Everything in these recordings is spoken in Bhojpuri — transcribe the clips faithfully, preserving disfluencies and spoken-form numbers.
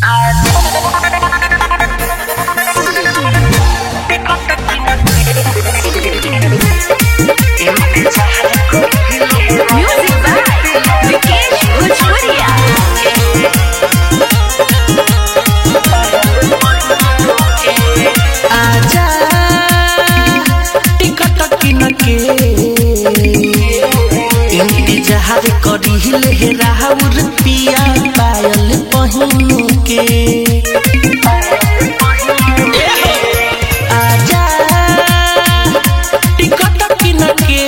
इंतजार करिले राहुल पिया पायल पहिन के आजा टिकट किन के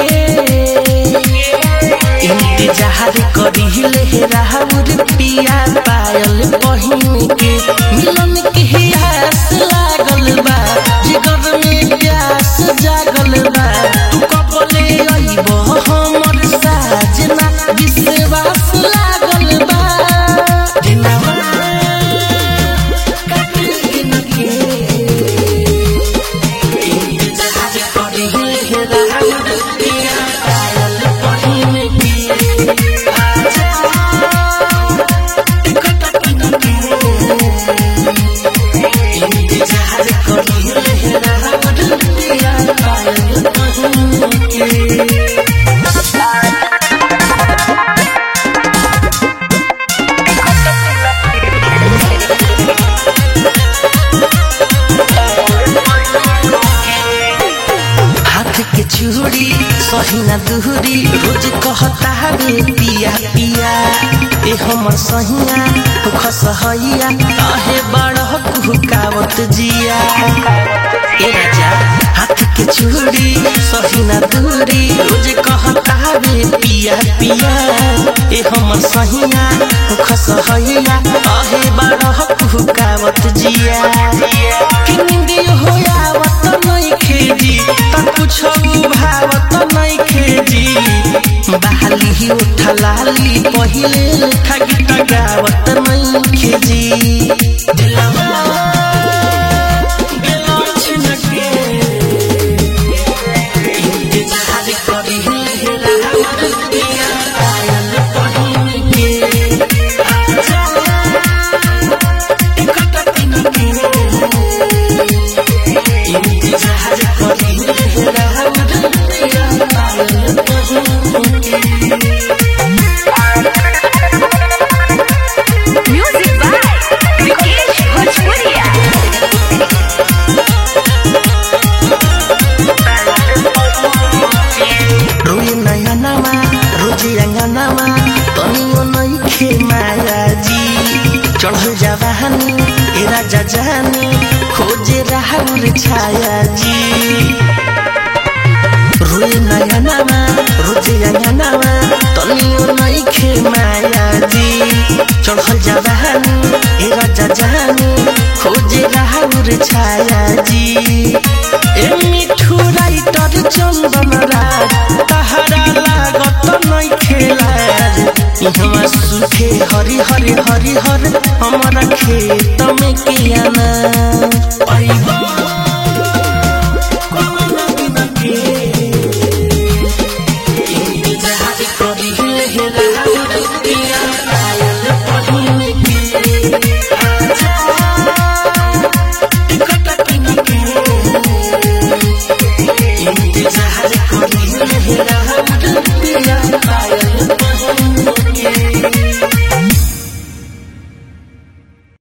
इंतजार करिले राहुल पिया पायल पहिन के मिलन के आस लागल बा जिगर में प्यास जागल बा तू कबले आइबो हमर साजना विश्वास लागल बा दिनवा कटिन के इंतजार करिले राहुल पिया पायल पहिन के आजा टिकट किन के इंतजार करिले राहुल पिया पायल पहिन के चूड़ी सहीना दूरी रोज कहता रे पिया पिया ए हमर सहिया खसहैया काहे बड़ कुकावत जिया ए राजा हाथ के चूड़ी सहीना दूरी रोज कहता रे पिया पिया ए हमर सहिया खसहैया काहे बड़ कुकावत जिया कि निंदी होयावत नहीं खेजी त कुछो भावत नहीं खेजी बहाली उठलाली पहिले ठगी टगावत नहीं खेजी दिलवा दिलवा छिनके इंतजार करिले राहुल पिया पायल पहिन के आजा टिकट किन के इंतजार करिले राहुल पिया पायल पहिन के म्यूजिक बाय विकेश भोजपुरिया रोए नयनमा रोजे अंगनमा तनियो नहीं खे माया जी चढ़ जवानी ए राजा जानी खोजे राहुल छाया जी रोए नयनमा रोजे अंगनमा तनियो नहीं खे माया जी चढ़ जवानी ए राजा जानी खोजे राहुल छाया जी ए मिठू राइटर चंदन राज तहरा लागत नहीं खेलाज इहवा सुखे हरि हरि हरि हर हमारा खेत में किया ना